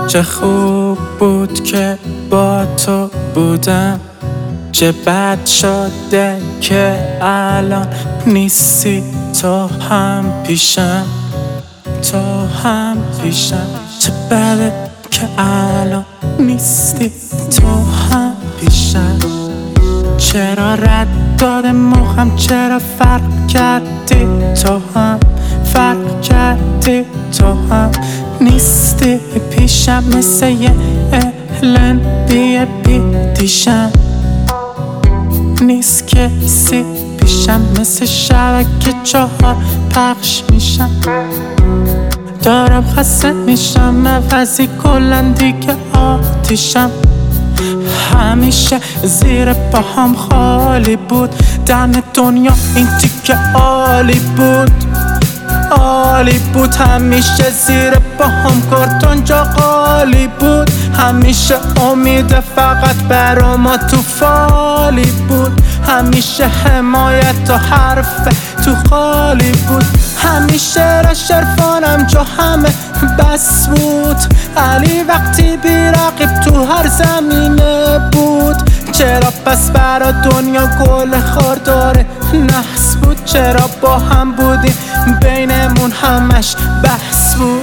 چه خوب بود که با تو بودم، چه بد شده که الان نیستی. تو هم پیشم، تو هم پیشم. چه بده که الان نیستی. تو هم پیشم. چرا رد داده مخم، چرا فرق کردی؟ تو هم فرق کردی. تو هم نیستی پیشم، مثل یه الن بی دیشم. نیست کسی پیشم، مثل شبکه 4 پخش میشم. دارم خسته میشم، عوضی کلن دیگه آتیشم. همیشه زیر پاهم خالی بود، دم دنیا این تیکه عالی بود، عالی بود. همیشه زیر پاهم کارتون جا خالی بود، همیشه امید فقط برا ما تو فالی بود. همیشه حمایت و حرف تو خالی بود، همیشه را شرفانم جا همه بس بود. علی وقتی بی رقیب تو هر زمینه بود. چرا پس برا دنیا گل خاردار نحس بود؟ چرا با هم بودیم بینمون همش بحث بود؟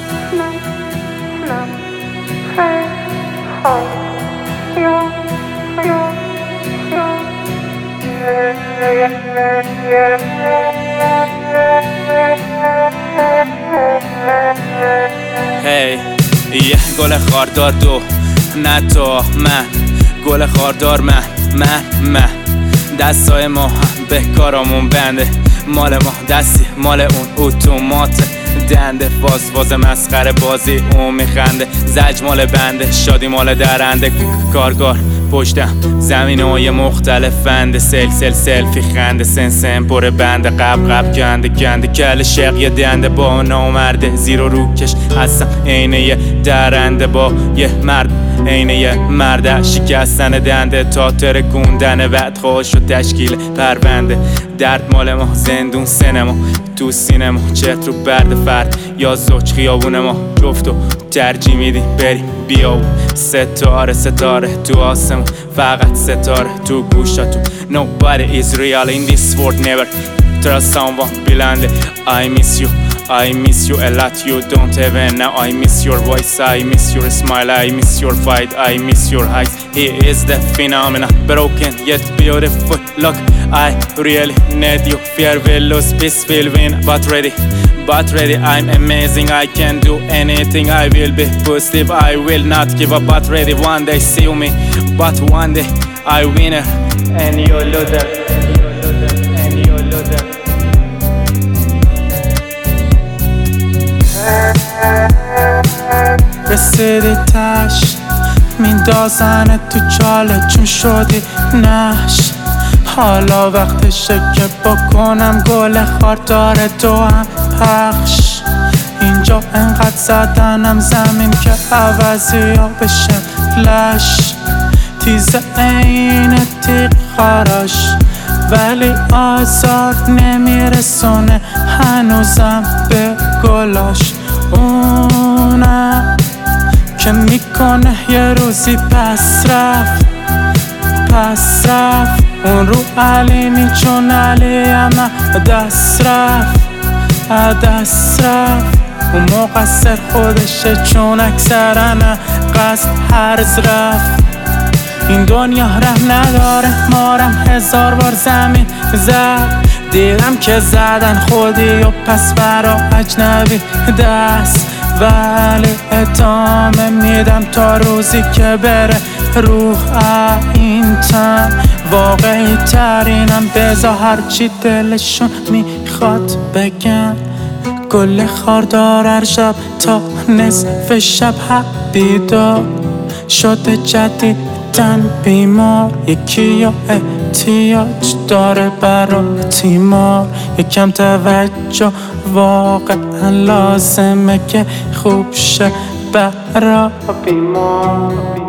هی یه گل خاردار دو، نه تو من گل خاردار من دستای ما به کارامون بنده، مال ما دستی مال اون اتومات دنده. فاز مسخره بازی اون میخنده، زج مال بنده، شادی مال درنده. کارگار پشتم زمین های مختلف فنده، سلفی خنده، سن پر بنده، قب گنده کل شق یه دنده. با نامرده زیر و روکش هستم عین یه درنده، با یه مرد عین یه مرد شکستن دنده تا ترکوندن بعد خوش و تشکیل پرونده. درد مال ما زندون سینما تو سینما، چت رو برد فرد یا زوج خیابون ما جفت و ترجیح میدیم بریم بیاون. ستاره تو آسمون، فقط ستاره تو گوشاتون. Nobody is real in this world, never trust someone blindly. I miss you a lot, you don't even know. I miss your voice, I miss your smile, I miss your fight, I miss your eyes. He is the phenomenon, broken yet beautiful. Look, I really need you. Fear will lose, peace will win, but ready, I'm amazing. I can do anything, I will be positive, I will not give up, but ready. One day see me, but one day I winner and you loser. رسیدی تش میندازنه تو چاله چون شدی نش. حالا وقتشه که بکنم گل خاردار تو هم پخش. اینجا انقدر زدنم زمین که عوضی ها بشم لش. تیزه این تیغ خاراش ولی آزار نمیرسونه هنوزم به گلاش. اونم که میکنه یه روزی پس رفت. اون رو علی نی چون علی همه دست رفت. اون مقصر خودشه چون اکثرا قصد هرز رفت. این دنیا رحم نداره، مارم 1000 بار زمین زد. دیدم که زدن خودی و پس برا اجنبی دست. ولی ادامه میدم تا روزی که بره روح این تن. واقعی ترینم بذار هرچی دلشون میخواد بگن. گل خاردار هر شب تا نصف شب بیدار شده جدیدن بیمار. یکی یا احتیاج داره برا تیمار. یکم توجه واقعا لازمه که خوب شه برا بیمار.